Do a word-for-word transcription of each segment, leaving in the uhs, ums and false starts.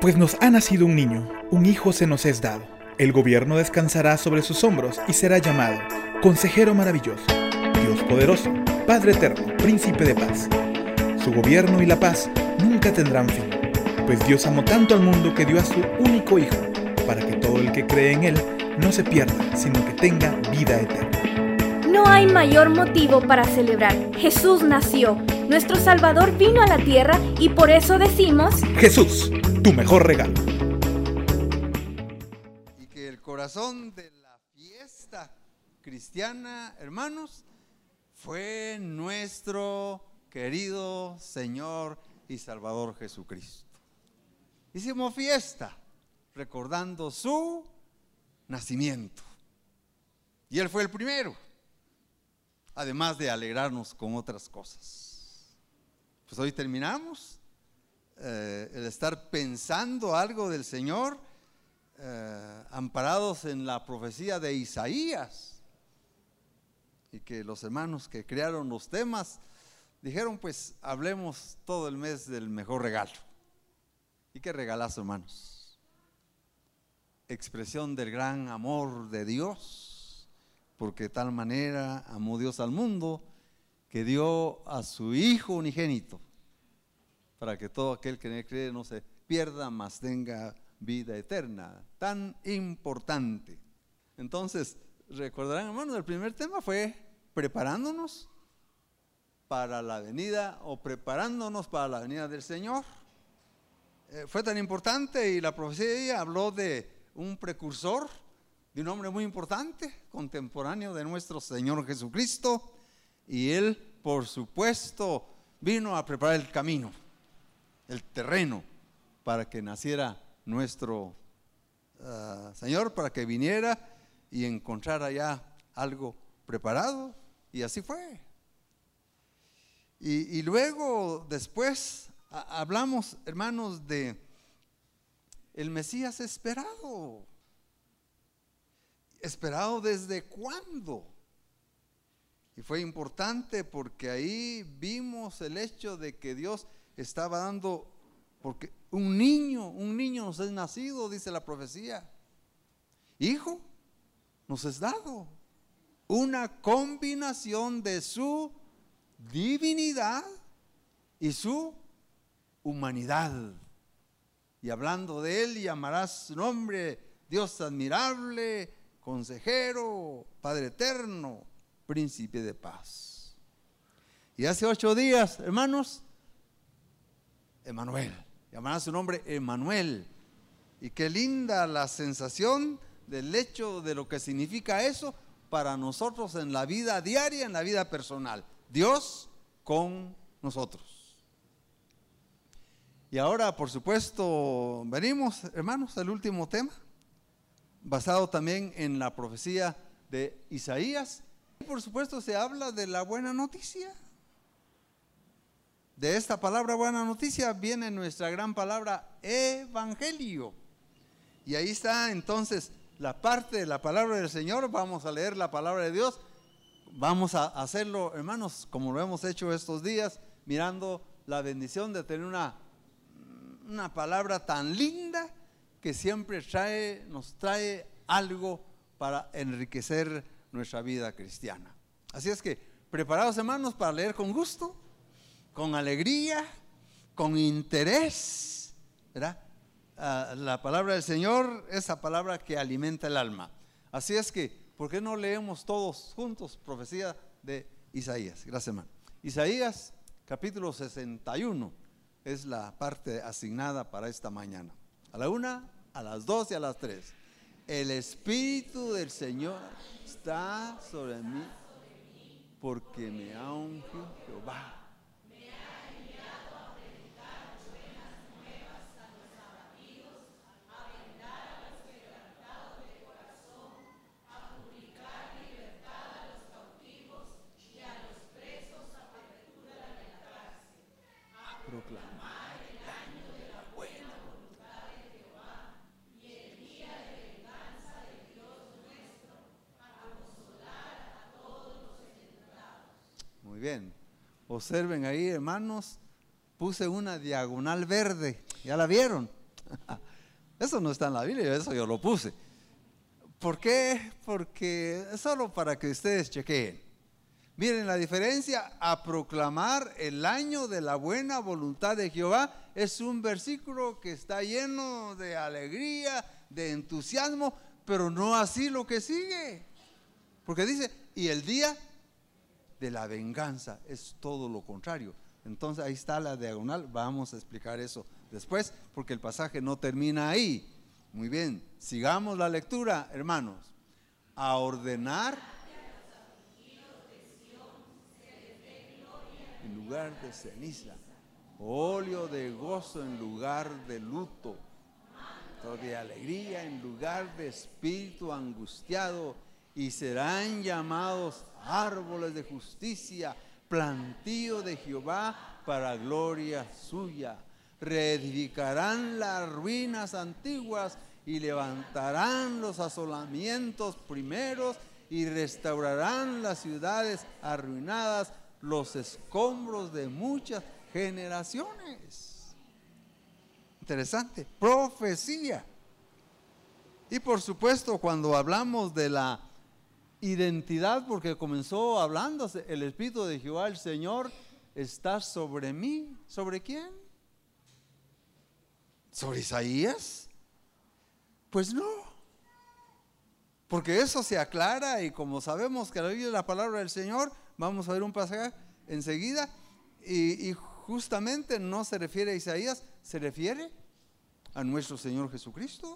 Pues nos ha nacido un niño, un hijo se nos es dado. El gobierno descansará sobre sus hombros y será llamado Consejero Maravilloso, Dios Poderoso, Padre Eterno, Príncipe de Paz. Su gobierno y la paz nunca tendrán fin, pues Dios amó tanto al mundo que dio a su único Hijo, para que todo el que cree en Él no se pierda, sino que tenga vida eterna. No hay mayor motivo para celebrar. Jesús nació, nuestro Salvador vino a la tierra y por eso decimos: Jesús, tu mejor regalo. Y que el corazón de la fiesta cristiana, hermanos, fue nuestro querido Señor y Salvador Jesucristo. Hicimos fiesta recordando su nacimiento. Y Él fue el primero, además de alegrarnos con otras cosas. Pues hoy terminamos eh, el estar pensando algo del Señor, eh, amparados en la profecía de Isaías, y que los hermanos que crearon los temas dijeron: pues hablemos todo el mes del mejor regalo. ¿Y qué regalazo, hermanos? Expresión del gran amor de Dios, porque de tal manera amó Dios al mundo que dio a su Hijo unigénito, para que todo aquel que en Él cree no se pierda, mas tenga vida eterna. Tan importante. Entonces, recordarán, hermanos, el primer tema fue preparándonos para la venida o preparándonos para la venida del Señor. Eh, fue tan importante, y la profecía habló de un precursor, de un hombre muy importante, contemporáneo de nuestro Señor Jesucristo, y Él, por supuesto, vino a preparar el camino, el terreno, para que naciera nuestro uh, Señor, para que viniera y encontrara ya algo preparado, y así fue. Y, y luego, después, a, hablamos, hermanos, de el Mesías esperado. ¿Esperado desde cuándo? Y fue importante porque ahí vimos el hecho de que Dios estaba dando, porque un niño, un niño nos es nacido, dice la profecía. Hijo nos es dado. Una combinación de su divinidad y su humanidad. Y hablando de Él, llamarás su nombre Dios admirable, Consejero, Padre Eterno, Príncipe de Paz. Y hace ocho días, hermanos, Emmanuel, llamará su nombre Emmanuel. Y qué linda la sensación del hecho de lo que significa eso para nosotros en la vida diaria, en la vida personal. Dios con nosotros. Y ahora, por supuesto, venimos, hermanos, al último tema, basado también en la profecía de Isaías. Y por supuesto se habla de la buena noticia. De esta palabra buena noticia viene nuestra gran palabra evangelio. Y ahí está entonces la parte de la palabra del Señor. Vamos a leer la palabra de Dios. Vamos a hacerlo, hermanos, como lo hemos hecho estos días, mirando la bendición de tener una, una palabra tan linda que siempre trae, nos trae algo para enriquecer nuestra vida cristiana. Así es que, preparados, hermanos, para leer con gusto, con alegría, con interés, ¿verdad? Uh, la palabra del Señor, esa palabra que alimenta el alma. Así es que, ¿por qué no leemos todos juntos profecía de Isaías? Gracias, hermano. Isaías capítulo sesenta y uno es la parte asignada para esta mañana. A la una, a las dos y a las tres. El Espíritu del Señor está sobre mí, porque me ha ungido Jehová. Proclamar el año de la buena voluntad de Jehová y el día de venganza de Dios nuestro, a consolar a todos los enlutados. Muy bien, observen ahí, hermanos, puse una diagonal verde, ¿ya la vieron? Eso no está en la Biblia, eso yo lo puse. ¿Por qué? Porque solo para que ustedes chequeen. Miren la diferencia. A proclamar el año de la buena voluntad de Jehová es un versículo que está lleno de alegría, de entusiasmo, pero no así lo que sigue. Porque dice, y el día de la venganza es todo lo contrario. Entonces ahí está la diagonal, vamos a explicar eso después, porque el pasaje no termina ahí. Muy bien, sigamos la lectura, hermanos. A ordenar en lugar de ceniza, óleo de gozo en lugar de luto, de alegría en lugar de espíritu angustiado, y serán llamados árboles de justicia, plantío de Jehová para gloria suya. Reedificarán las ruinas antiguas y levantarán los asolamientos primeros y restaurarán las ciudades arruinadas, los escombros de muchas generaciones. Interesante, profecía. Y por supuesto, cuando hablamos de la identidad, porque comenzó hablándose, el Espíritu de Jehová, el Señor, está sobre mí. ¿Sobre quién? ¿Sobre Isaías? Pues no, porque eso se aclara, y como sabemos que la Biblia es la palabra del Señor, vamos a ver un pasaje enseguida, y, y justamente no se refiere a Isaías, se refiere a nuestro Señor Jesucristo.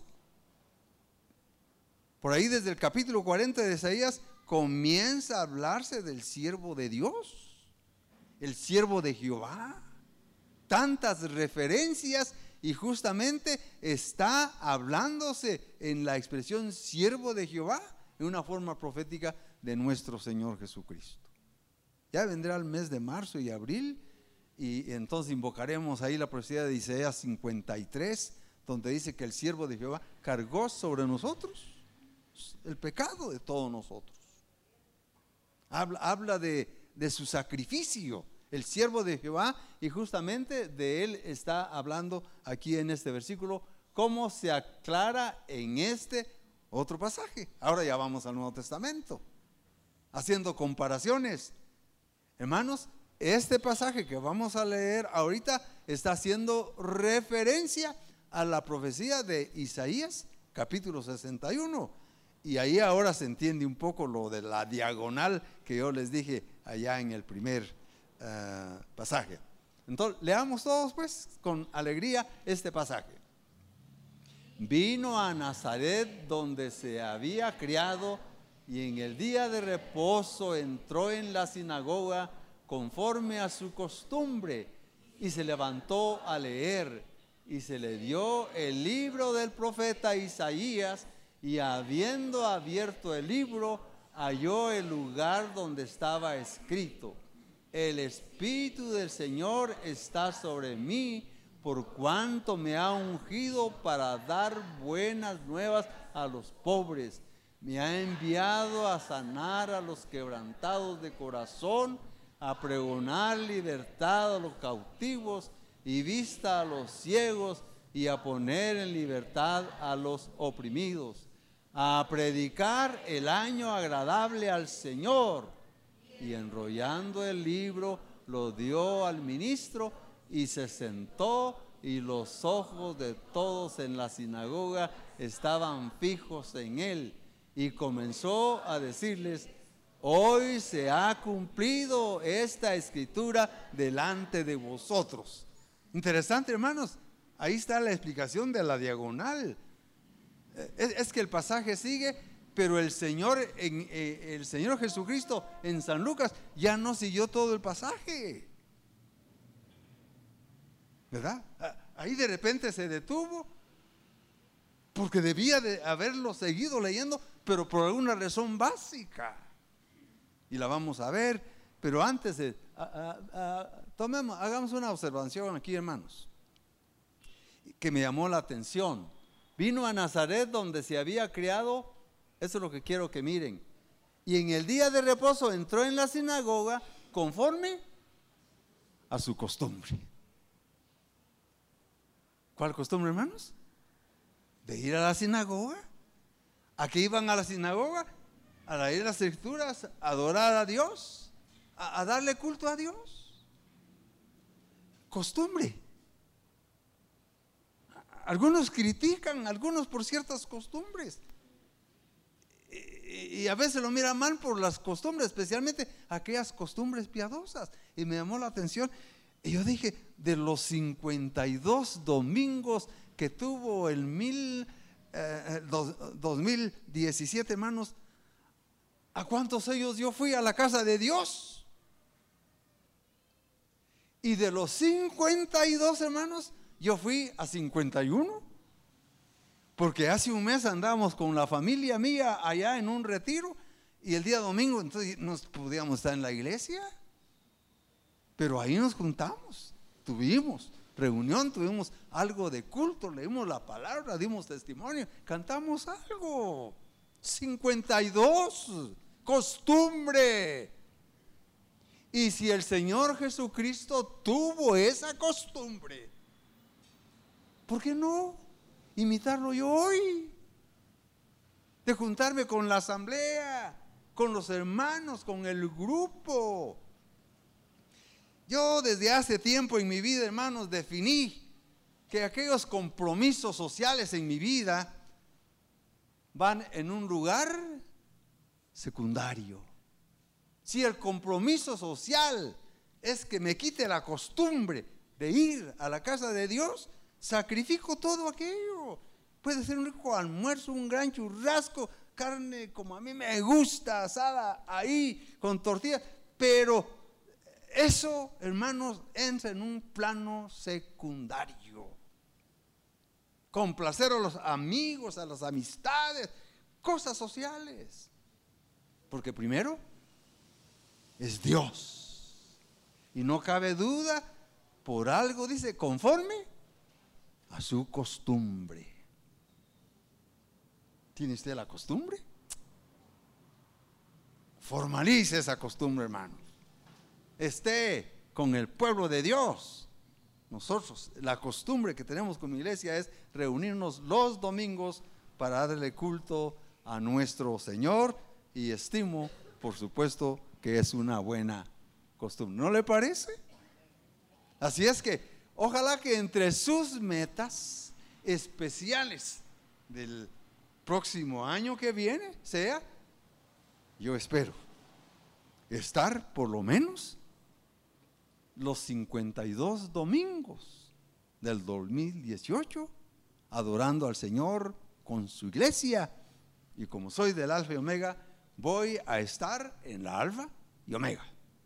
Por ahí desde el capítulo cuarenta de Isaías comienza a hablarse del siervo de Dios, el siervo de Jehová. Tantas referencias, y justamente está hablándose en la expresión siervo de Jehová en una forma profética de nuestro Señor Jesucristo. Ya vendrá el mes de marzo y abril, y entonces invocaremos ahí la profecía de Isaías cincuenta y tres, donde dice que el siervo de Jehová cargó sobre nosotros el pecado de todos nosotros. Habla, habla de, de su sacrificio, el siervo de Jehová, y justamente de él está hablando aquí en este versículo, como se aclara en este otro pasaje. Ahora ya vamos al Nuevo Testamento, haciendo comparaciones. Hermanos, este pasaje que vamos a leer ahorita está haciendo referencia a la profecía de Isaías, capítulo sesenta y uno. Y ahí ahora se entiende un poco lo de la diagonal que yo les dije allá en el primer uh, pasaje. Entonces, leamos todos pues con alegría este pasaje. Vino a Nazaret, donde se había criado, y en el día de reposo entró en la sinagoga conforme a su costumbre, y se levantó a leer, y se le dio el libro del profeta Isaías, y habiendo abierto el libro, halló el lugar donde estaba escrito: el Espíritu del Señor está sobre mí, por cuanto me ha ungido para dar buenas nuevas a los pobres. Me ha enviado a sanar a los quebrantados de corazón, a pregonar libertad a los cautivos y vista a los ciegos, y a poner en libertad a los oprimidos, a predicar el año agradable al Señor. Y enrollando el libro lo dio al ministro, y se sentó, y los ojos de todos en la sinagoga estaban fijos en él, y comenzó a decirles: hoy se ha cumplido esta escritura delante de vosotros. Interesante, hermanos. Ahí está la explicación de la diagonal. Es, es que el pasaje sigue, pero el Señor, en, eh, el Señor Jesucristo en San Lucas ya no siguió todo el pasaje, ¿verdad? Ahí de repente se detuvo, porque debía de haberlo seguido leyendo, pero por alguna razón básica, y la vamos a ver. Pero antes de a, a, a, tomemos, hagamos una observación aquí, hermanos, que me llamó la atención. Vino a Nazaret, donde se había criado. Eso es lo que quiero que miren. Y en el día de reposo entró en la sinagoga conforme a su costumbre. ¿Cuál costumbre, hermanos? de ir a la sinagoga. ¿A qué iban a la sinagoga? A leer las escrituras, a adorar a Dios, a, a darle culto a Dios. Costumbre. Algunos critican, algunos por ciertas costumbres. Y, y a veces lo miran mal por las costumbres, especialmente aquellas costumbres piadosas. Y me llamó la atención. Y yo dije, de los cincuenta y dos domingos que tuvo el mil, eh, dos, dos mil diecisiete, hermanos, ¿a cuántos ellos yo fui a la casa de Dios? Y de los cincuenta y dos, hermanos, yo fui a cincuenta y uno. Porque hace un mes andábamos con la familia mía allá en un retiro. Y el día domingo entonces nos podíamos estar en la iglesia. Pero ahí nos juntamos, tuvimos reunión, tuvimos algo de culto, leímos la palabra, dimos testimonio, cantamos algo. cincuenta y dos, costumbre. Y si el Señor Jesucristo tuvo esa costumbre, ¿por qué no imitarlo yo hoy? De juntarme con la asamblea, con los hermanos, con el grupo. Yo desde hace tiempo en mi vida, hermanos, definí que aquellos compromisos sociales en mi vida van en un lugar secundario. Si el compromiso social es que me quite la costumbre de ir a la casa de Dios, sacrifico todo aquello. Puede ser un rico almuerzo, un gran churrasco, carne como a mí me gusta, asada ahí con tortillas, pero eso, hermanos, entra en un plano secundario. Complacer a los amigos, a las amistades, cosas sociales. Porque primero es Dios. Y no cabe duda, por algo dice, conforme a su costumbre. ¿Tiene usted la costumbre? Formalice esa costumbre, hermanos. Esté con el pueblo de Dios. Nosotros, la costumbre que tenemos con mi iglesia es reunirnos los domingos para darle culto a nuestro Señor, y estimo, por supuesto, que es una buena costumbre. ¿No le parece? Así es que ojalá que entre sus metas especiales del próximo año que viene sea, yo espero, estar por lo menos los cincuenta y dos domingos del dos mil dieciocho adorando al Señor con su iglesia. Y como soy del Alfa y Omega, voy a estar en la Alfa y Omega.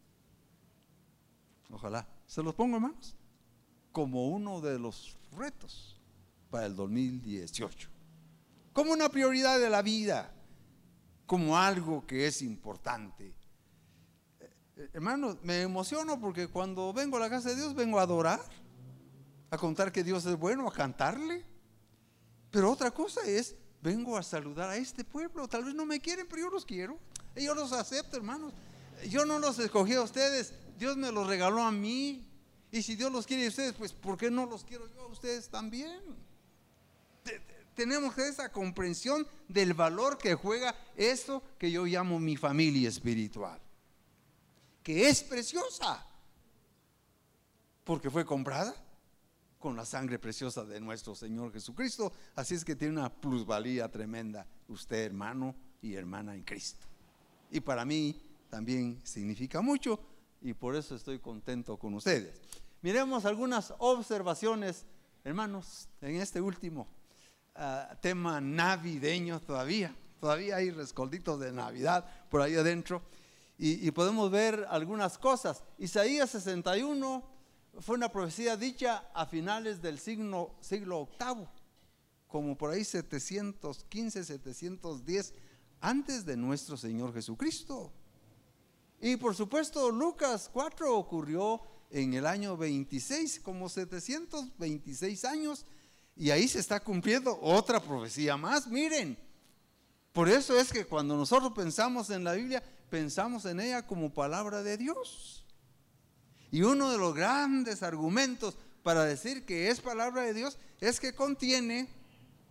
Ojalá. Se los pongo, hermanos, como uno de los retos para el dos mil dieciocho, como una prioridad de la vida, como algo que es importante. Hermanos, me emociono porque cuando vengo a la casa de Dios vengo a adorar, a contar que Dios es bueno, a cantarle. Pero otra cosa es, vengo a saludar a este pueblo. Tal vez no me quieren, pero yo los quiero. Y yo los acepto, hermanos. Yo no los escogí a ustedes, Dios me los regaló a mí. Y si Dios los quiere a ustedes, pues ¿por qué no los quiero yo a ustedes también? Tenemos esa comprensión del valor que juega eso que yo llamo mi familia espiritual, que es preciosa, porque fue comprada con la sangre preciosa de nuestro Señor Jesucristo. Así es que tiene una plusvalía tremenda usted, hermano y hermana en Cristo. Y para mí también significa mucho, y por eso estoy contento con ustedes. Miremos algunas observaciones, hermanos, en este último uh, tema navideño. Todavía, todavía hay rescolditos de Navidad por ahí adentro. Y, y podemos ver algunas cosas. Isaías sesenta y uno fue una profecía dicha a finales del siglo, siglo octavo, como por ahí setecientos quince, setecientos diez, antes de nuestro Señor Jesucristo. Y por supuesto Lucas cuatro ocurrió en el año veintiséis, como setecientos veintiséis años, y ahí se está cumpliendo otra profecía más. Miren, por eso es que cuando nosotros pensamos en la Biblia, pensamos en ella como palabra de Dios. Y uno de los grandes argumentos para decir que es palabra de Dios es que contiene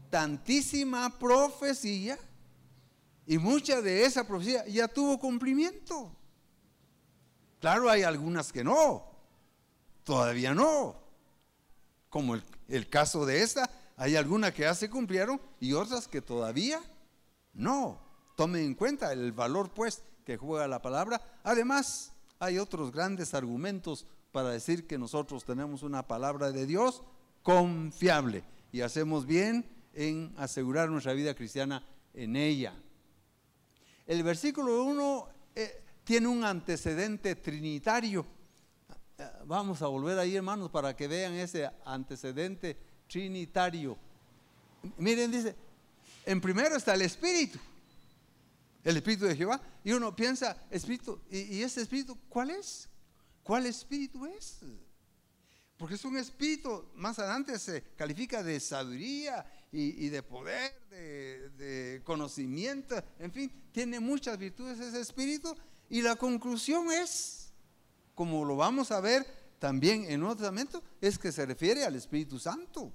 tantísima profecía y mucha de esa profecía ya tuvo cumplimiento. Claro, hay algunas que no, todavía no. Como el, el caso de esta, hay algunas que ya se cumplieron y otras que todavía no. Tomen en cuenta el valor pues que juega la palabra. Además, hay otros grandes argumentos para decir que nosotros tenemos una palabra de Dios confiable y hacemos bien en asegurar nuestra vida cristiana en ella. El versículo uno eh, tiene un antecedente trinitario. Vamos a volver ahí, hermanos, para que vean ese antecedente trinitario. Miren, dice, en primero está el Espíritu, el Espíritu de Jehová, y uno piensa, Espíritu, ¿y, y ese Espíritu cuál es? ¿Cuál Espíritu es? Porque es un Espíritu, más adelante se califica de sabiduría y, y de poder, de, de conocimiento, en fin, tiene muchas virtudes ese Espíritu, y la conclusión es, como lo vamos a ver también en otro momento, es que se refiere al Espíritu Santo.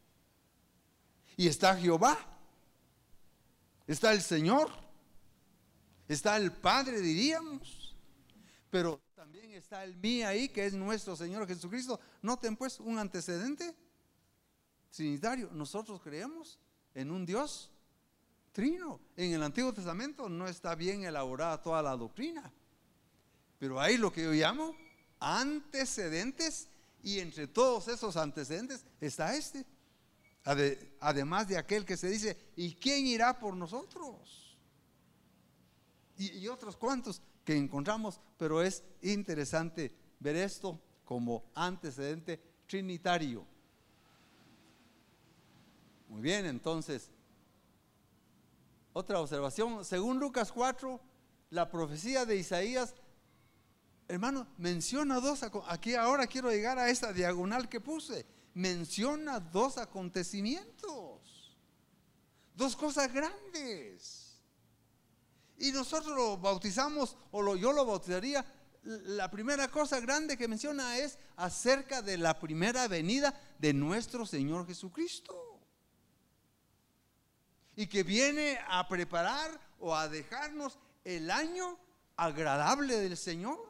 Y está Jehová, está el Señor, está el Padre, diríamos, pero también está el mí ahí, que es nuestro Señor Jesucristo. Noten pues un antecedente trinitario. Nosotros creemos en un Dios trino. En el Antiguo Testamento no está bien elaborada toda la doctrina, pero ahí lo que yo llamo antecedentes, y entre todos esos antecedentes está este. Además de aquel que se dice, ¿y quién irá por nosotros? Y, y otros cuantos que encontramos, pero es interesante ver esto como antecedente trinitario. Muy bien, entonces, otra observación, según Lucas cuatro, la profecía de Isaías, hermano, menciona dos, aquí ahora quiero llegar a esta diagonal que puse, menciona dos acontecimientos, dos cosas grandes, y nosotros lo bautizamos, o lo, yo lo bautizaría. La primera cosa grande que menciona es acerca de la primera venida de nuestro Señor Jesucristo, y que viene a preparar o a dejarnos el año agradable del Señor.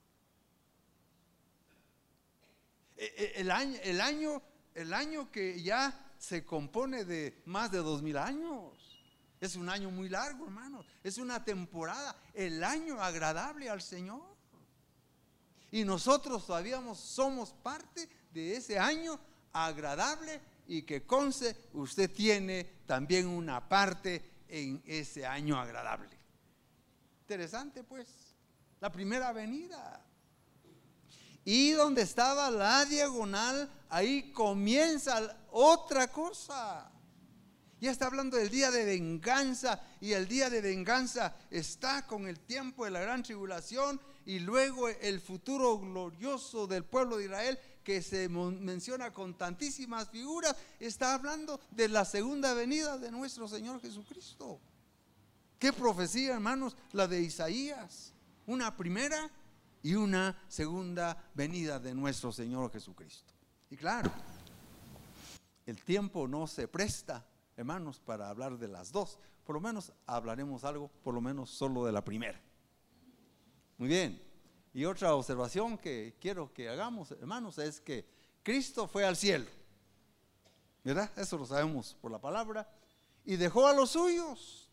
El año, el año, el año que ya se compone de más de dos mil años. Es un año muy largo, hermanos. Es una temporada, el año agradable al Señor. Y nosotros todavía somos parte de ese año agradable, y que conste, usted tiene también una parte en ese año agradable. Interesante pues, la primera venida. Y donde estaba la diagonal, ahí comienza otra cosa. Ya está hablando del día de venganza, y el día de venganza está con el tiempo de la gran tribulación, y luego el futuro glorioso del pueblo de Israel, que se menciona con tantísimas figuras. Está hablando de la segunda venida de nuestro Señor Jesucristo. ¿Qué profecía, hermanos? La de Isaías, una primera y una segunda venida de nuestro Señor Jesucristo. Y claro, el tiempo no se presta, hermanos, para hablar de las dos. Por lo menos hablaremos algo, por lo menos solo de la primera. Muy bien. Y otra observación que quiero que hagamos, hermanos, es que Cristo fue al cielo, ¿verdad? Eso lo sabemos por la palabra. Y dejó a los suyos.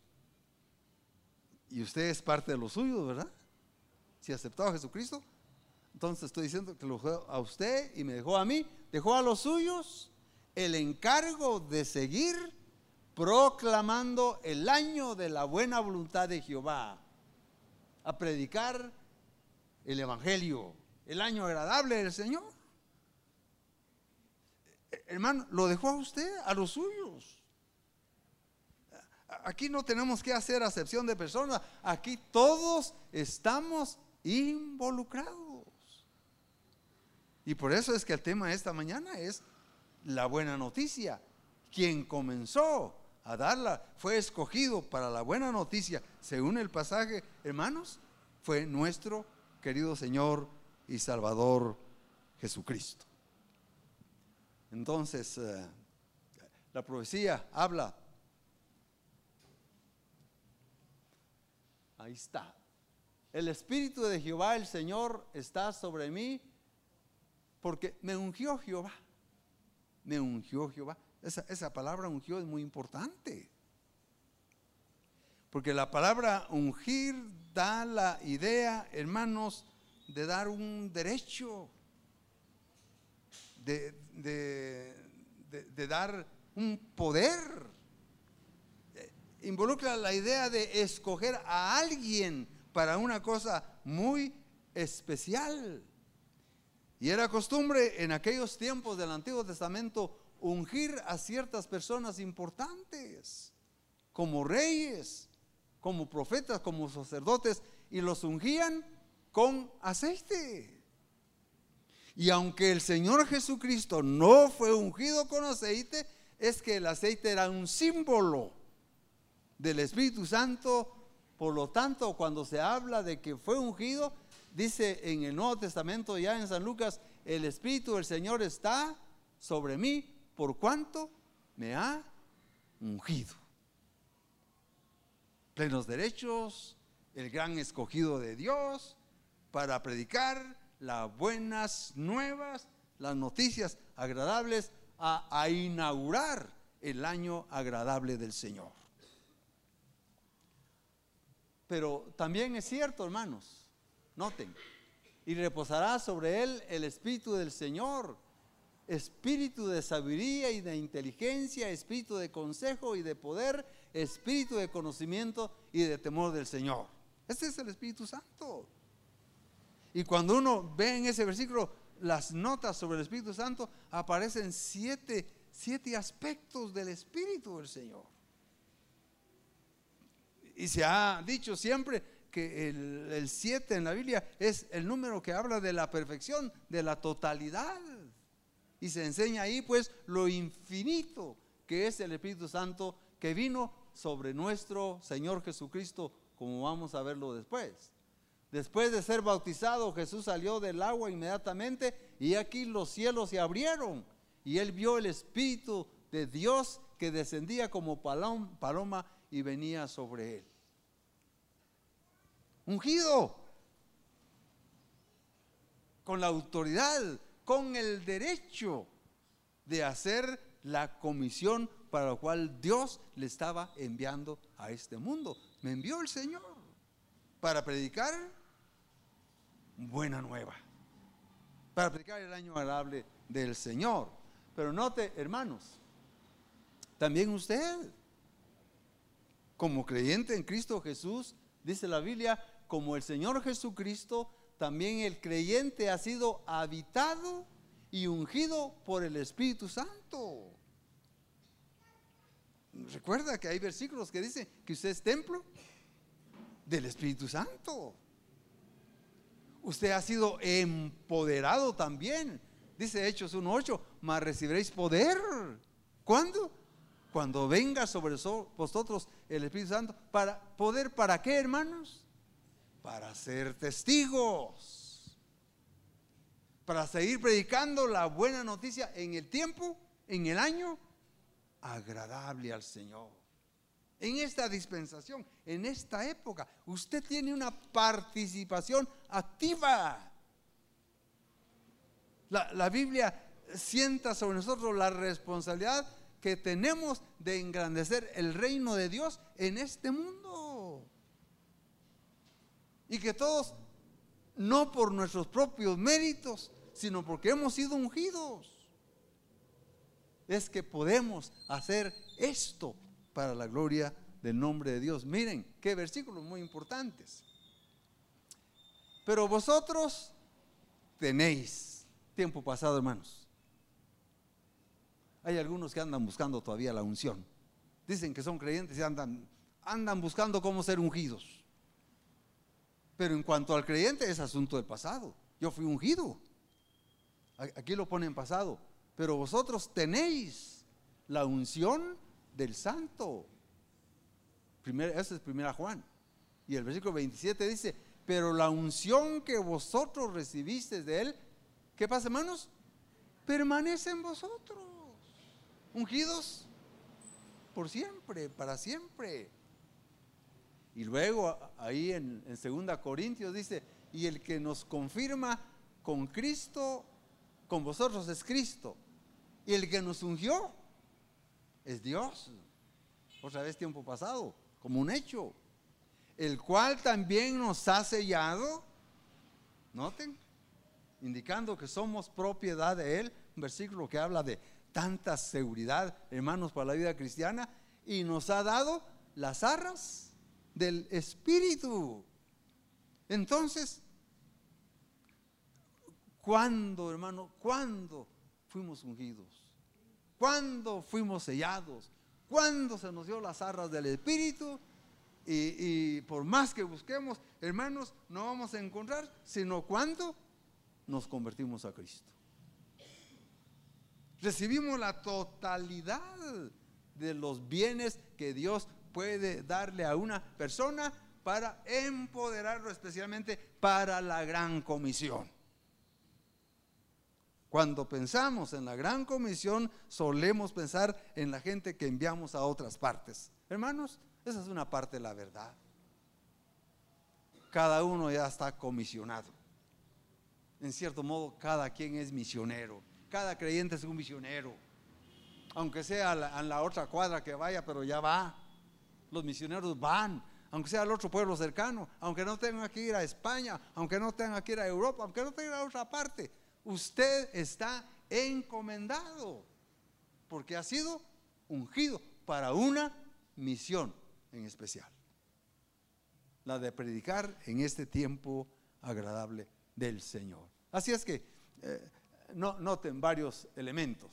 Y usted es parte de los suyos, ¿verdad? Si aceptó a Jesucristo, entonces estoy diciendo que lo dejó a usted y me dejó a mí. Dejó a los suyos el encargo de seguir proclamando el año de la buena voluntad de Jehová, a predicar el evangelio, el año agradable del Señor. Hermano, lo dejó a usted, a los suyos. Aquí no tenemos que hacer acepción de personas, aquí todos estamos involucrados. Y por eso es que el tema de esta mañana es la buena noticia. Quien comenzó a darla, fue escogido para la buena noticia, según el pasaje, hermanos, fue nuestro querido Señor y Salvador Jesucristo. Entonces, eh, La profecía habla. Ahí está. El Espíritu de Jehová, el Señor, está sobre mí porque me ungió Jehová. Me ungió Jehová. Esa, esa palabra ungió es muy importante. Porque la palabra ungir da la idea, hermanos, de dar un derecho, de, de, de, de dar un poder. Involucra la idea de escoger a alguien para una cosa muy especial. Y era costumbre en aquellos tiempos del Antiguo Testamento ungir a ciertas personas importantes, como reyes, como profetas, como sacerdotes, y los ungían con aceite. Y aunque el Señor Jesucristo no fue ungido con aceite, es que el aceite era un símbolo del Espíritu Santo. Por lo tanto, cuando se habla de que fue ungido, dice en el Nuevo Testamento, ya en San Lucas, el Espíritu del Señor está sobre mí, por cuanto me ha ungido. Plenos derechos, el gran escogido de Dios para predicar las buenas nuevas, las noticias agradables, a, a inaugurar el año agradable del Señor. Pero también es cierto, hermanos, noten, y reposará sobre él el Espíritu del Señor, espíritu de sabiduría y de inteligencia, espíritu de consejo y de poder, espíritu de conocimiento y de temor del Señor. Este es el Espíritu Santo. Y cuando uno ve en ese versículo las notas sobre el Espíritu Santo, aparecen siete, siete aspectos del Espíritu del Señor. Y se ha dicho siempre que el, el siete en la Biblia es el número que habla de la perfección, de la totalidad. Y se enseña ahí pues lo infinito que es el Espíritu Santo que vino sobre nuestro Señor Jesucristo, como vamos a verlo después. Después de ser bautizado, Jesús salió del agua inmediatamente y aquí los cielos se abrieron y él vio el Espíritu de Dios que descendía como paloma y venía sobre él. Ungido, con la autoridad, con el derecho de hacer la comisión para la cual Dios le estaba enviando a este mundo. Me envió el Señor para predicar buena nueva, para predicar el año agradable del Señor. Pero note, hermanos, también usted, como creyente en Cristo Jesús, dice la Biblia, como el Señor Jesucristo, también el creyente ha sido habitado y ungido por el Espíritu Santo. Recuerda que hay versículos que dicen que usted es templo del Espíritu Santo. Usted ha sido empoderado también. Dice Hechos uno ocho, mas recibiréis poder. ¿Cuándo? Cuando venga sobre vosotros el Espíritu Santo. ¿Para poder para qué, hermanos? Para ser testigos, para seguir predicando la buena noticia en el tiempo, en el año agradable al Señor. En esta dispensación, en esta época, usted tiene una participación activa. La, la Biblia sienta sobre nosotros la responsabilidad que tenemos de engrandecer el reino de Dios en este mundo. Y que todos, no por nuestros propios méritos, sino porque hemos sido ungidos, es que podemos hacer esto para la gloria del nombre de Dios. Miren, qué versículos muy importantes. Pero vosotros tenéis, tiempo pasado, hermanos. Hay algunos que andan buscando todavía la unción. Dicen que son creyentes y andan, andan buscando cómo ser ungidos. Pero en cuanto al creyente es asunto del pasado. Yo fui ungido. Aquí lo pone en pasado. Pero vosotros tenéis la unción del Santo. Primero, eso es primera Juan. Y el versículo veintisiete dice, pero la unción que vosotros recibisteis de él, ¿qué pasa, hermanos? Permanece en vosotros. Ungidos por siempre, para siempre. Y luego ahí en, en segunda Corintios dice, y el que nos confirma con Cristo, con vosotros es Cristo, y el que nos ungió es Dios. Otra vez tiempo pasado, como un hecho, el cual también nos ha sellado, noten, indicando que somos propiedad de Él, un versículo que habla de tanta seguridad, hermanos, para la vida cristiana, y nos ha dado las arras del Espíritu. Entonces, ¿cuándo, hermano? ¿Cuándo fuimos ungidos? ¿Cuándo fuimos sellados? ¿Cuándo se nos dio las arras del Espíritu? Y, y por más que busquemos, hermanos, no vamos a encontrar, sino cuando nos convertimos a Cristo. Recibimos la totalidad de los bienes que Dios puede darle a una persona para empoderarlo, especialmente para la gran comisión. Cuando pensamos en la gran comisión, solemos pensar en la gente que enviamos a otras partes. Hermanos, esa es una parte de la verdad. Cada uno ya está comisionado. En cierto modo, cada quien es misionero. Cada creyente es un misionero. Aunque sea a la, a la otra cuadra que vaya, pero ya va. Los misioneros van, aunque sea al otro pueblo cercano, aunque no tengan que ir a España, aunque no tengan que ir a Europa, aunque no tengan que ir a otra parte. Usted está encomendado, porque ha sido ungido para una misión en especial, la de predicar en este tiempo agradable del Señor. Así es que eh, no, noten varios elementos.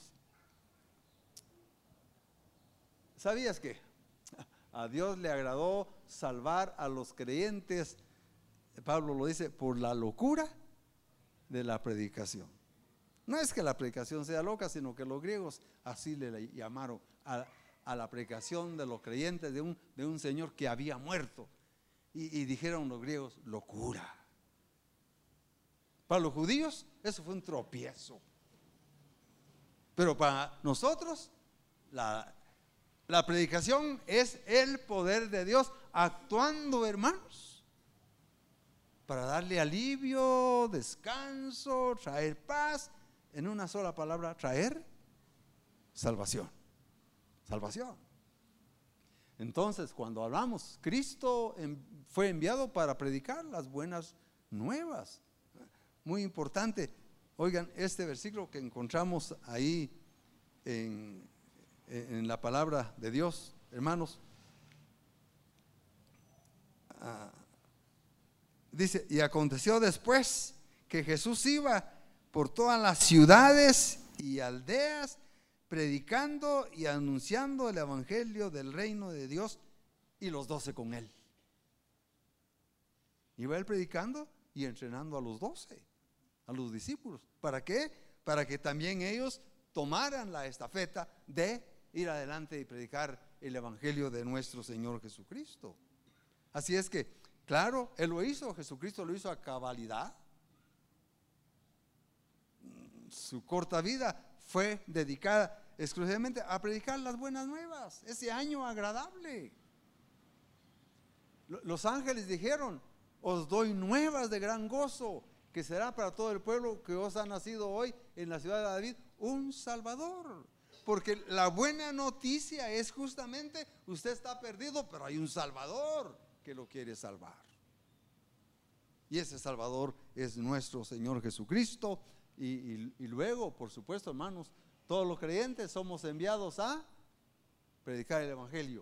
¿Sabías que a Dios le agradó salvar a los creyentes? Pablo lo dice, por la locura de la predicación. No es que la predicación sea loca, sino que los griegos así le llamaron a, a la predicación de los creyentes de un, de un Señor que había muerto. Y, y dijeron los griegos, locura. Para los judíos eso fue un tropiezo, pero para nosotros la, la predicación es el poder de Dios actuando, hermanos, para darle alivio, descanso, traer paz. En una sola palabra, traer salvación. Salvación. Entonces, cuando hablamos, Cristo fue enviado para predicar las buenas nuevas. Muy importante. Oigan, este versículo que encontramos ahí en, en la palabra de Dios, hermanos, uh, dice, y aconteció después que Jesús iba por todas las ciudades y aldeas, predicando y anunciando el evangelio del reino de Dios, y los doce con él. Iba él predicando y entrenando a los doce, a los discípulos. ¿Para qué? Para que también ellos tomaran la estafeta de ir adelante y predicar el evangelio de nuestro Señor Jesucristo. Así es que, claro, él lo hizo, Jesucristo lo hizo a cabalidad. Su corta vida fue dedicada exclusivamente a predicar las buenas nuevas, ese año agradable. Los ángeles dijeron, os doy nuevas de gran gozo, que será para todo el pueblo, que os ha nacido hoy en la ciudad de David un Salvador. Porque la buena noticia es justamente, usted está perdido, pero hay un Salvador que lo quiere salvar. Y ese Salvador es nuestro Señor Jesucristo. Y, y, y luego, por supuesto, hermanos, todos los creyentes somos enviados a predicar el evangelio.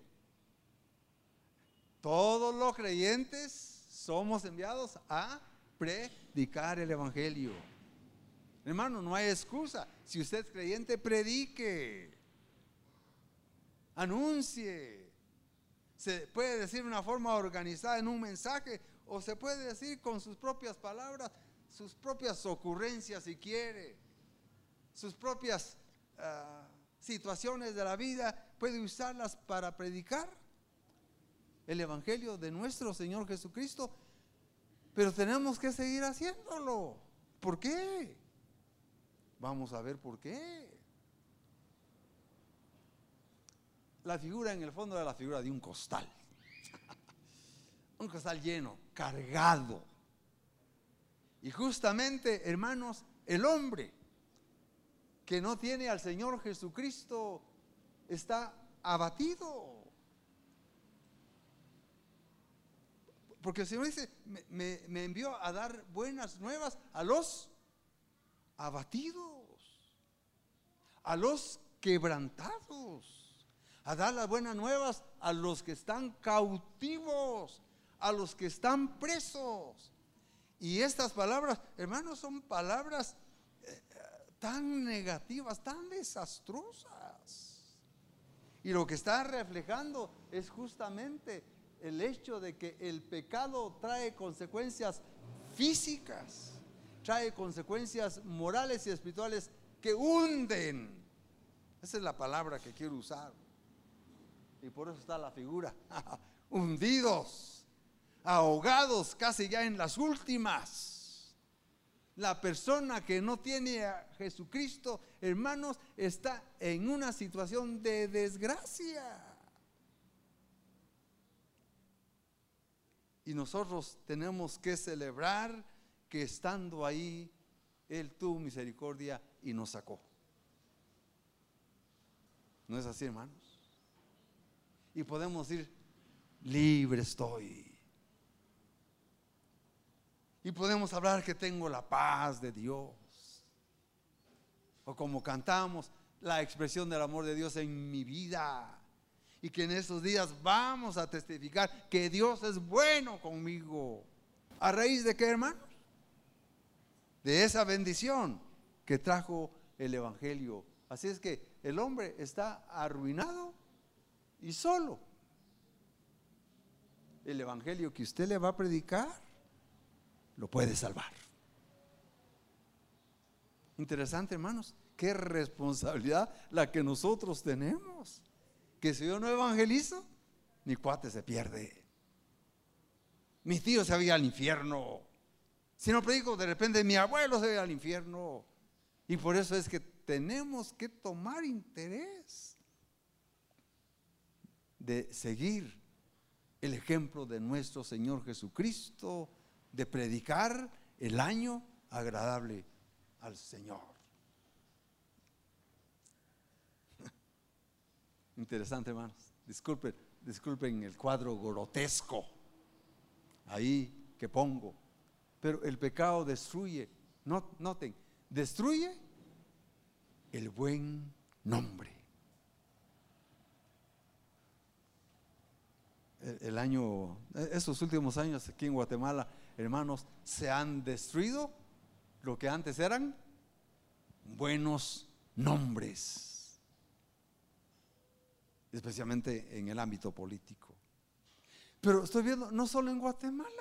Todos los creyentes somos enviados a predicar el evangelio. Hermano, no hay excusa. Si usted es creyente, predique, anuncie. Se puede decir de una forma organizada en un mensaje, o se puede decir con sus propias palabras, sus propias ocurrencias si quiere, sus propias uh, situaciones de la vida, puede usarlas para predicar el evangelio de nuestro Señor Jesucristo. Pero tenemos que seguir haciéndolo. ¿Por qué? Vamos a ver por qué. la figura en el fondo de la figura de un costal. Un costal lleno, cargado. Y justamente, hermanos, el hombre que no tiene al Señor Jesucristo está abatido. Porque el Señor dice, me, me, me envió a dar buenas nuevas a los abatidos, a los quebrantados, a dar las buenas nuevas a los que están cautivos, a los que están presos. Y estas palabras, hermanos, son palabras eh, tan negativas, tan desastrosas. Y lo que está reflejando es justamente el hecho de que el pecado trae consecuencias físicas, trae consecuencias morales y espirituales que hunden. Esa es la palabra que quiero usar. Y por eso está la figura. Hundidos, ahogados casi ya en las últimas. La persona que no tiene a Jesucristo, hermanos, está en una situación de desgracia. Y nosotros tenemos que celebrar que estando ahí, Él tuvo misericordia y nos sacó. ¿No es así, hermanos? Y podemos decir, libre estoy. Y podemos hablar que tengo la paz de Dios. O como cantamos, la expresión del amor de Dios en mi vida. Y que en estos días vamos a testificar que Dios es bueno conmigo. ¿A raíz de qué, hermanos? De esa bendición que trajo el Evangelio. Así es que el hombre está arruinado y solo. El Evangelio que usted le va a predicar lo puede salvar. Interesante, hermanos, qué responsabilidad la que nosotros tenemos. Que si yo no evangelizo, mi cuate se pierde, mi tío se va a ir al infierno. Si no predico, de repente mi abuelo se va al infierno. Y por eso es que tenemos que tomar interés de seguir el ejemplo de nuestro Señor Jesucristo, de predicar el año agradable al Señor. Interesante, hermanos. Disculpen, disculpen el cuadro grotesco ahí que pongo. Pero el pecado destruye, noten, destruye el buen nombre. El, el año, estos últimos años aquí en Guatemala, hermanos, se han destruido lo que antes eran buenos nombres, especialmente en el ámbito político. Pero estoy viendo, no solo en Guatemala,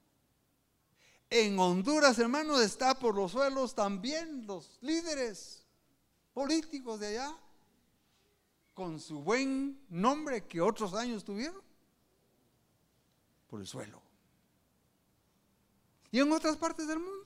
en Honduras, hermanos, está por los suelos también los líderes políticos de allá, con su buen nombre que otros años tuvieron, por el suelo. Y en otras partes del mundo.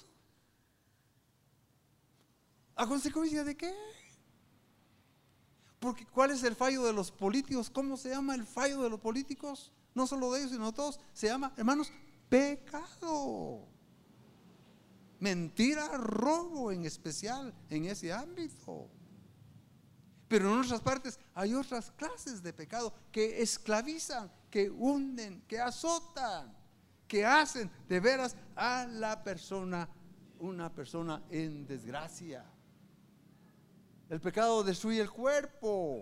¿A consecuencia de qué? Porque ¿cuál es el fallo de los políticos? ¿Cómo se llama el fallo de los políticos? No solo de ellos, sino de todos. Se llama, hermanos, pecado. Mentira, robo en especial en ese ámbito. Pero en otras partes hay otras clases de pecado que esclavizan, que hunden, que azotan, que hacen de veras a la persona una persona en desgracia. El pecado destruye el cuerpo.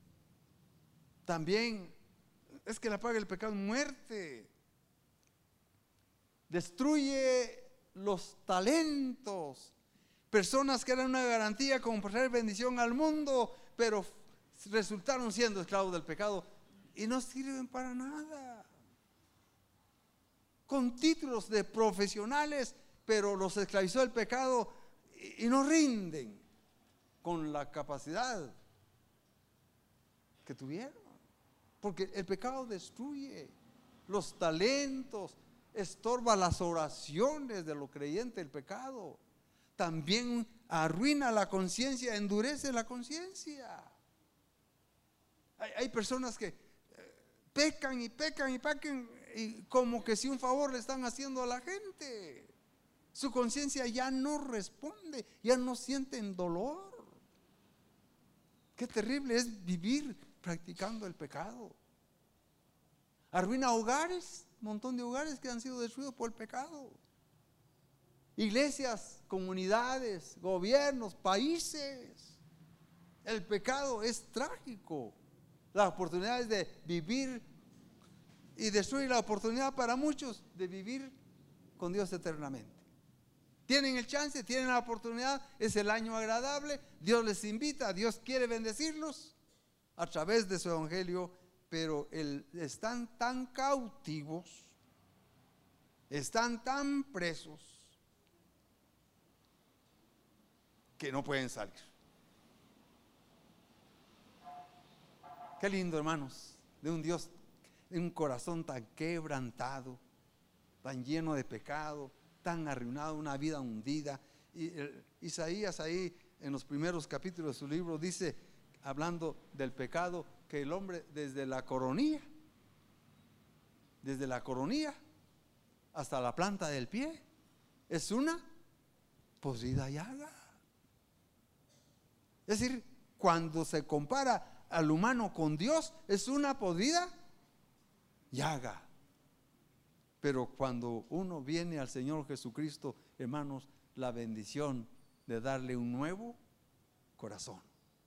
También es que la paga del pecado es muerte. Destruye los talentos. Personas que eran una garantía como por traer bendición al mundo, pero resultaron siendo esclavos del pecado y no sirven para nada. Con títulos de profesionales, pero los esclavizó el pecado y, y no rinden con la capacidad que tuvieron. Porque el pecado destruye los talentos, estorba las oraciones de los creyentes. El pecado también arruina la conciencia, endurece la conciencia. Hay, hay personas que eh, pecan y pecan y pecan y como que si un favor le están haciendo a la gente. Su conciencia ya no responde, ya no sienten dolor. Qué terrible es vivir practicando el pecado. Arruina hogares, un montón de hogares que han sido destruidos por el pecado. Iglesias, comunidades, gobiernos, países. El pecado es trágico. Las oportunidades de vivir y destruir la oportunidad para muchos de vivir con Dios eternamente. Tienen el chance, tienen la oportunidad, es el año agradable, Dios les invita, Dios quiere bendecirlos a través de su evangelio, pero el, están tan cautivos, están tan presos que no pueden salir. Qué lindo, hermanos, de un Dios, de un corazón tan quebrantado, tan lleno de pecado, tan arruinado, una vida hundida. Y el, Isaías ahí en los primeros capítulos de su libro dice, hablando del pecado, que el hombre desde la coronilla, desde la coronilla hasta la planta del pie, es una podrida llaga. Es decir, cuando se compara al humano con Dios, es una podrida llaga. Pero cuando uno viene al Señor Jesucristo, hermanos, la bendición de darle un nuevo corazón.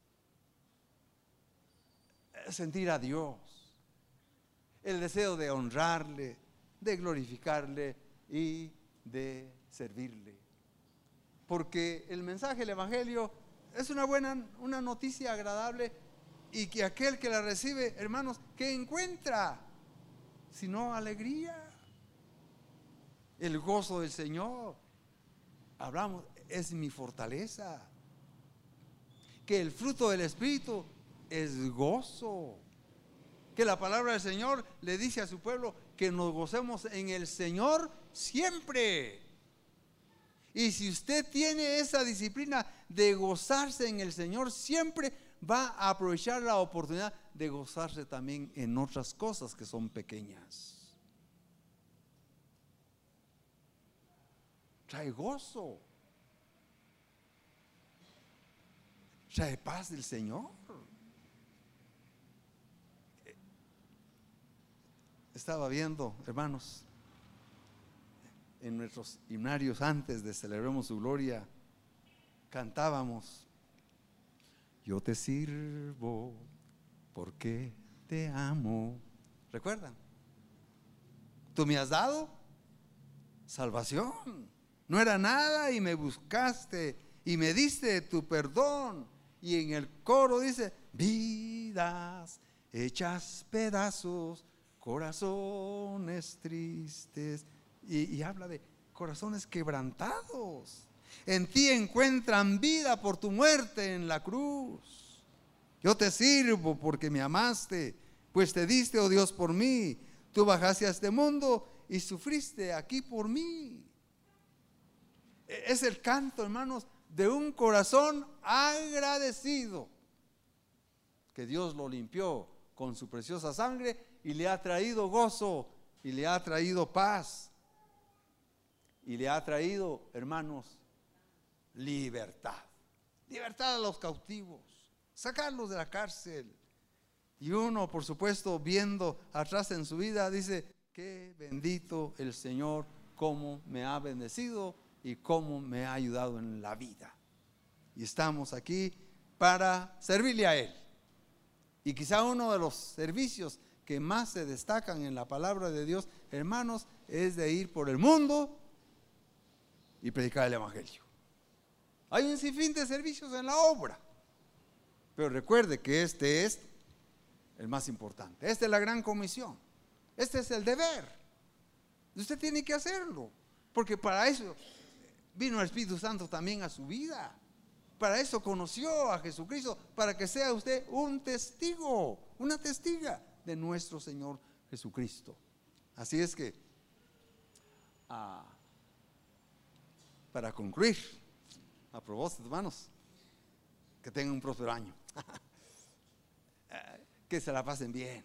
Sentir a Dios, el deseo de honrarle, de glorificarle y de servirle. Porque el mensaje del evangelio es una buena, una noticia agradable, y que aquel que la recibe, hermanos, ¿qué encuentra? Sino alegría. El gozo del Señor, hablamos, es mi fortaleza. Que el fruto del Espíritu es gozo. Que la palabra del Señor le dice a su pueblo que nos gocemos en el Señor siempre. Y si usted tiene esa disciplina de gozarse en el Señor siempre, va a aprovechar la oportunidad de gozarse también en otras cosas que son pequeñas. Trae gozo, trae paz del Señor. Estaba viendo, hermanos, en nuestros himnarios antes de celebremos su gloria, cantábamos: yo te sirvo porque te amo. ¿Recuerdan? Tú me has dado salvación. No era nada y me buscaste y me diste tu perdón. Y en el coro dice: vidas hechas pedazos, corazones tristes. Y, y habla de corazones quebrantados. En ti encuentran vida por tu muerte en la cruz. Yo te sirvo porque me amaste, pues te diste, oh Dios, por mí. Tú bajaste a este mundo y sufriste aquí por mí. Es el canto, hermanos, de un corazón agradecido, que Dios lo limpió con su preciosa sangre y le ha traído gozo y le ha traído paz y le ha traído, hermanos, libertad. Libertad a los cautivos, sacarlos de la cárcel. Y uno, por supuesto, viendo atrás en su vida, dice: qué bendito el Señor, cómo me ha bendecido y cómo me ha ayudado en la vida. Y estamos aquí para servirle a Él. Y quizá uno de los servicios que más se destacan en la palabra de Dios, hermanos, es de ir por el mundo y predicar el evangelio. Hay un sinfín de servicios en la obra, pero recuerde que este es el más importante. Esta es la gran comisión. Este es el deber. Usted tiene que hacerlo, porque para eso vino el Espíritu Santo también a su vida. Para eso conoció a Jesucristo, para que sea usted un testigo, una testiga de nuestro Señor Jesucristo. Así es que, ah, para concluir, a propósito, hermanos, que tengan un próspero año. que se la pasen bien.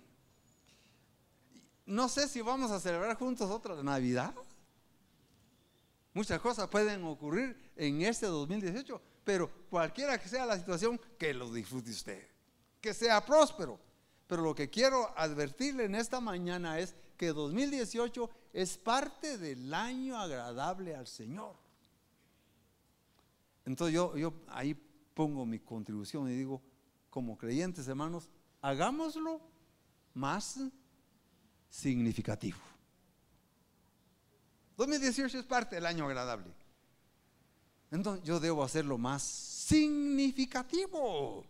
No sé si vamos a celebrar juntos otra Navidad. Muchas cosas pueden ocurrir en este dos mil dieciocho, pero cualquiera que sea la situación, que lo disfrute usted, que sea próspero. Pero lo que quiero advertirle en esta mañana es que dos mil dieciocho es parte del año agradable al Señor. Entonces yo, yo ahí pongo mi contribución y digo, como creyentes, hermanos, hagámoslo más significativo. dos mil dieciocho es parte del año agradable. Entonces yo debo hacerlo más significativo.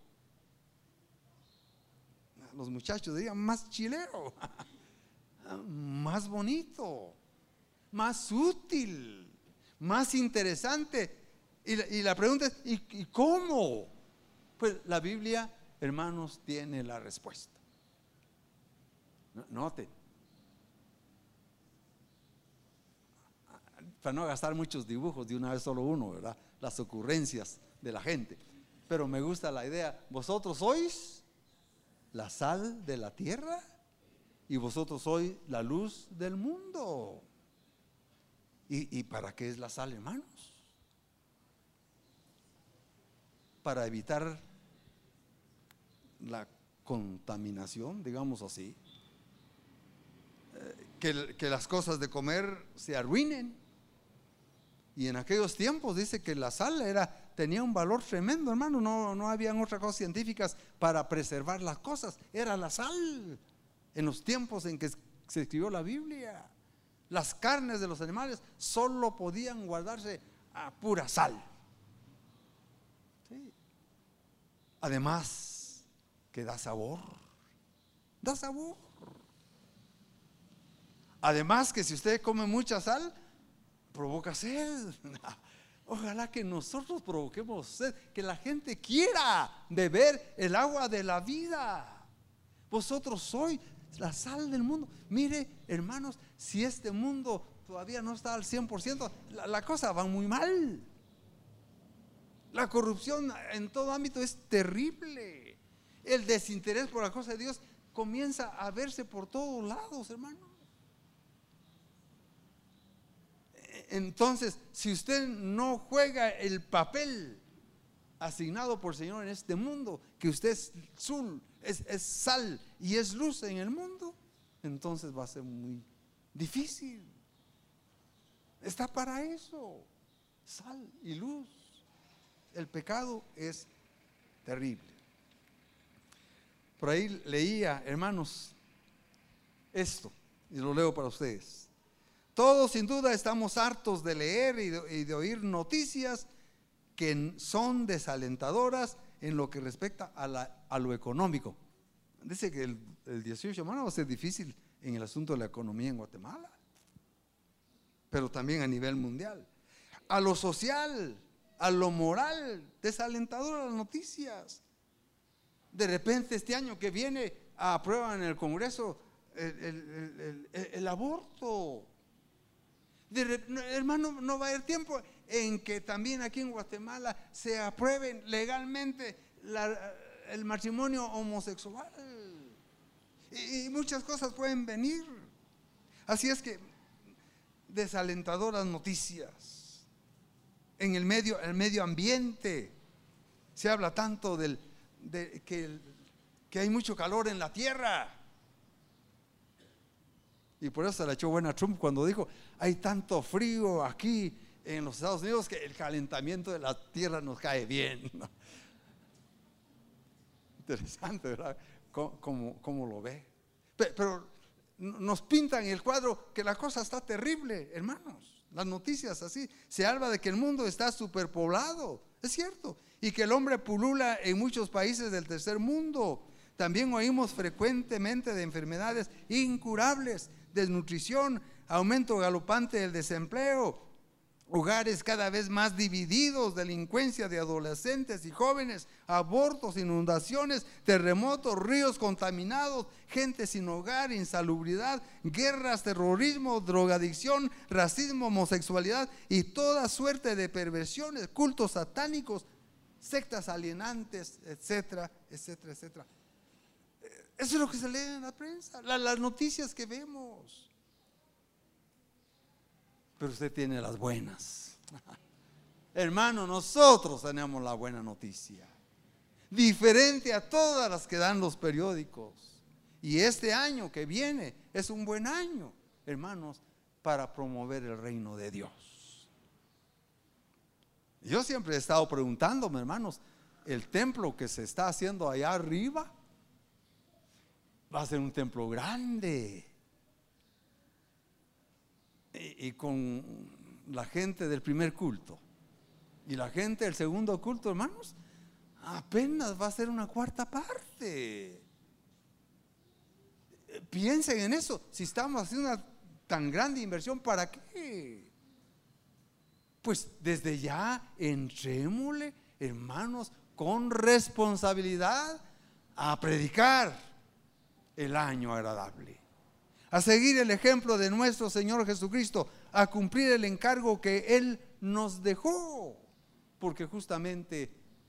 Los muchachos dirían más chilero, más bonito, más útil, más interesante. Y la, y la pregunta es, ¿y, ¿y cómo? Pues la Biblia, hermanos, tiene la respuesta. Note, para no gastar muchos dibujos, de una vez solo uno, ¿verdad? Las ocurrencias de la gente. Pero me gusta la idea, vosotros sois la sal de la tierra y vosotros sois la luz del mundo. ¿Y, y para qué es la sal, hermanos? Para evitar la contaminación, digamos así, eh, que, que las cosas de comer se arruinen. Y en aquellos tiempos dice que la sal era tenía un valor tremendo, hermano. No, no habían otras cosas científicas para preservar las cosas. Era la sal. En los tiempos en que se escribió la Biblia, las carnes de los animales solo podían guardarse a pura sal. Sí. Además, que da sabor. Da sabor. Además, que si usted come mucha sal, provoca sed. Ojalá que nosotros provoquemos sed, que la gente quiera beber el agua de la vida. Vosotros sois la sal del mundo. Mire, hermanos, si este mundo todavía no está al cien por ciento, la, la cosa va muy mal. La corrupción en todo ámbito es terrible. El desinterés por la cosa de Dios comienza a verse por todos lados, hermano. Entonces, si usted no juega el papel asignado por el Señor en este mundo, que usted es, sul, es, es sal y es luz en el mundo, entonces va a ser muy difícil. Está para eso, sal y luz. El pecado es terrible. Por ahí leía, hermanos, esto, y lo leo para ustedes. Todos sin duda estamos hartos de leer y de, y de oír noticias que son desalentadoras en lo que respecta a, la, a lo económico. Dice que el, el dieciocho, hermano, va a ser difícil en el asunto de la economía en Guatemala, pero también a nivel mundial. A lo social, a lo moral, desalentadoras las noticias. De repente este año que viene aprueban en el Congreso el, el, el, el, el aborto. De, hermano, no va a haber tiempo en que también aquí en Guatemala se aprueben legalmente la, el matrimonio homosexual, y, y muchas cosas pueden venir. Así es que desalentadoras noticias. En el medio, el medio ambiente se habla tanto del, de, que, que hay mucho calor en la tierra. Y por eso se le echó buena a Trump cuando dijo, hay tanto frío aquí en los Estados Unidos que el calentamiento de la tierra nos cae bien. Interesante, ¿verdad? ¿Cómo, cómo, cómo lo ve? Pero, pero nos pintan el cuadro que la cosa está terrible, hermanos. Las noticias así, se habla de que el mundo está superpoblado, es cierto, y que el hombre pulula en muchos países del tercer mundo. También oímos frecuentemente de enfermedades incurables, desnutrición, aumento galopante del desempleo, hogares cada vez más divididos, delincuencia de adolescentes y jóvenes, abortos, inundaciones, terremotos, ríos contaminados, gente sin hogar, insalubridad, guerras, terrorismo, drogadicción, racismo, homosexualidad y toda suerte de perversiones, cultos satánicos, sectas alienantes, etcétera, etcétera, etcétera. Eso es lo que se lee en la prensa, la, las noticias que vemos. Pero usted tiene las buenas. Hermano, nosotros tenemos la buena noticia, diferente a todas las que dan los periódicos. Y este año que viene es un buen año, hermanos, para promover el reino de Dios. Yo siempre he estado preguntándome, hermanos, el templo que se está haciendo allá arriba va a ser un templo grande, y, y con la gente del primer culto y la gente del segundo culto, hermanos, apenas va a ser una cuarta parte. Piensen en eso. Si estamos haciendo una tan grande inversión, ¿para qué? Pues desde ya entrémosle, hermanos, con responsabilidad a predicar el año agradable, a seguir el ejemplo de nuestro Señor Jesucristo, a cumplir el encargo que Él nos dejó, porque justamente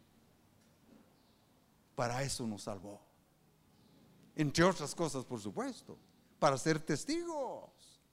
para eso nos salvó, entre otras cosas, por supuesto, para ser testigos.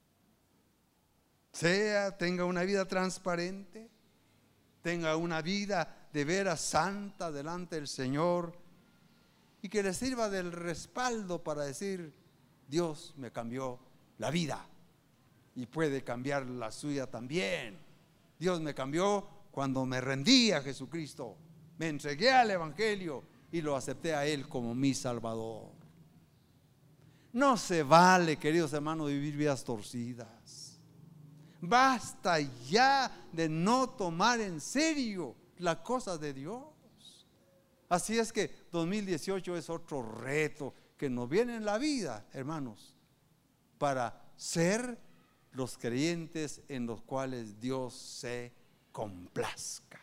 Sea, tenga una vida transparente, tenga una vida de veras santa delante del Señor, y que le sirva del respaldo para decir: Dios me cambió la vida y puede cambiar la suya también. Dios me cambió cuando me rendí a Jesucristo, me entregué al Evangelio y lo acepté a Él como mi Salvador. No se vale, queridos hermanos, vivir vidas torcidas. Basta ya de no tomar en serio las cosas de Dios. Así es que dos mil dieciocho es otro reto que nos viene en la vida, hermanos, para ser los creyentes en los cuales Dios se complazca.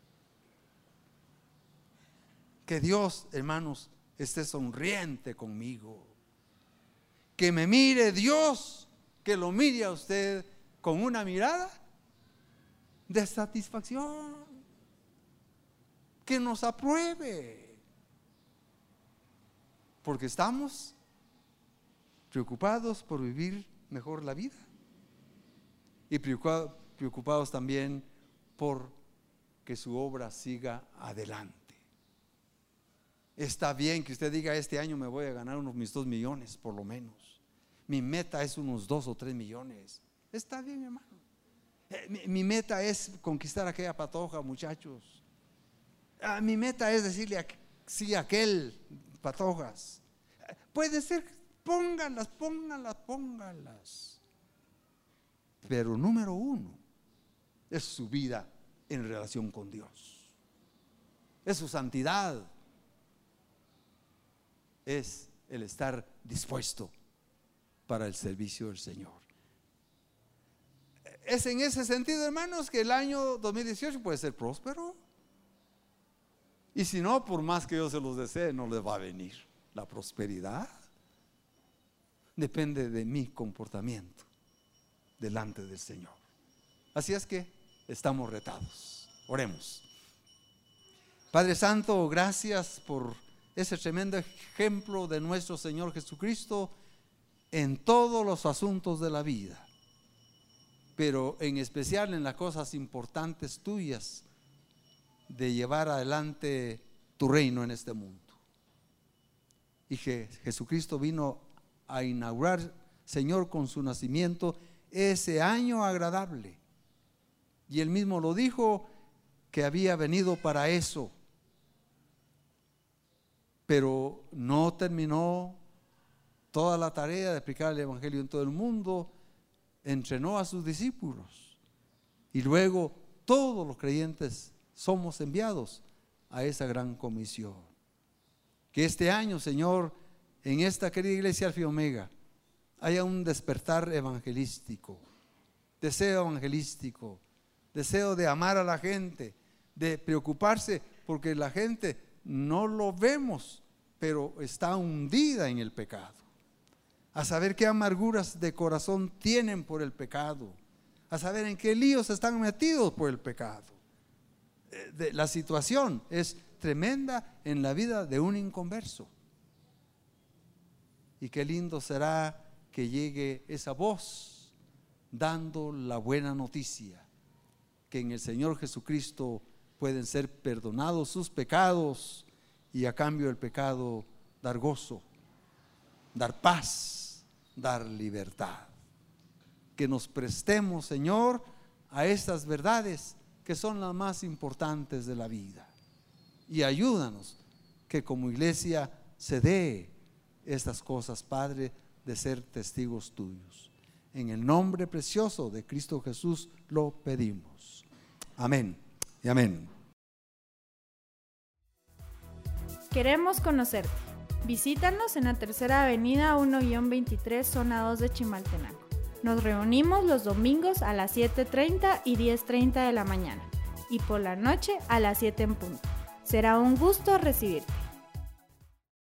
Que Dios, hermanos, esté sonriente conmigo. Que me mire Dios, que lo mire a usted con una mirada de satisfacción, que nos apruebe, porque estamos preocupados por vivir mejor la vida y preocupados también por que su obra siga adelante. Está bien que usted diga: este año me voy a ganar unos mis dos millones por lo menos, mi meta es unos dos o tres millones. Está bien, hermano. eh, mi, mi meta es conquistar a aquella patoja, muchachos. Ah, mi meta es decirle a, sí a aquel, patojas. Puede ser, pónganlas, pónganlas, pónganlas. Pero número uno es su vida en relación con Dios, es su santidad, es el estar dispuesto para el servicio del Señor. Es en ese sentido, hermanos, que el año dos mil dieciocho puede ser próspero. Y si no, por más que yo se los desee, no les va a venir la prosperidad. Depende de mi comportamiento delante del Señor. Así es que estamos retados. Oremos. Padre Santo, gracias por ese tremendo ejemplo de nuestro Señor Jesucristo en todos los asuntos de la vida, pero en especial en las cosas importantes tuyas de llevar adelante tu reino en este mundo. Y que Jesucristo vino a inaugurar, Señor, con su nacimiento ese año agradable, y Él mismo lo dijo, que había venido para eso. Pero no terminó toda la tarea de explicar el Evangelio en todo el mundo. Entrenó a sus discípulos, y luego todos los creyentes somos enviados a esa gran comisión. Que este año, Señor, en esta querida iglesia Alfa y Omega haya un despertar evangelístico, deseo evangelístico, deseo de amar a la gente, de preocuparse, porque la gente no lo vemos, pero está hundida en el pecado. A saber qué amarguras de corazón tienen por el pecado, a saber en qué líos están metidos por el pecado. De, la situación es tremenda en la vida de un inconverso. Y qué lindo será que llegue esa voz dando la buena noticia, que en el Señor Jesucristo pueden ser perdonados sus pecados y a cambio del pecado dar gozo, dar paz, dar libertad. Que nos prestemos, Señor, a estas verdades que son las más importantes de la vida. Y ayúdanos que como iglesia se dé estas cosas, Padre, de ser testigos tuyos. En el nombre precioso de Cristo Jesús lo pedimos. Amén y amén. Queremos conocerte. Visítanos en la Tercera Avenida uno veintitrés, zona dos de Chimaltenango. Nos reunimos los domingos a las siete treinta y diez treinta de la mañana y por la noche a las siete en punto. Será un gusto recibirte.